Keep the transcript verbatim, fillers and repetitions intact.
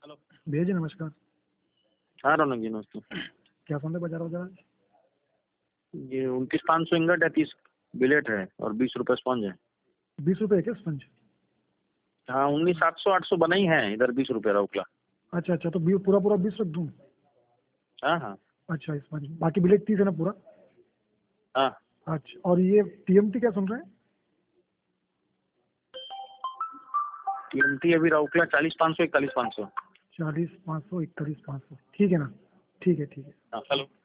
Hello भैया जी नमस्कार। हाँ रौनक जी नमस्ते। क्या फोन है बाजार बाजार? ये उनतीस पाँच सौ इंगट है, तीस बिलेट है और बीस रुपए स्पंज है। बीस रुपए क्या स्पंज? हाँ उन्नीस सात सौ आठ सौ बना ही है, इधर बीस रुपए रौकला। अच्छा अच्छा, तो बी- पूरा पूरा बीस रख दूँ? हाँ हाँ अच्छा स्पंज, बाकी बिलेट तीस है ना पूरा? हाँ। अच्छा, और ये टीएमटी क्या सुन रहे हैं? टीएमटी अभी रौकला चालीस पाँच सौ इकतालीस पाँच सौ। चालीस पाँच सौ इकतालीस पाँच सौ, ठीक है ना? ठीक है ठीक है। हाँ हेलो।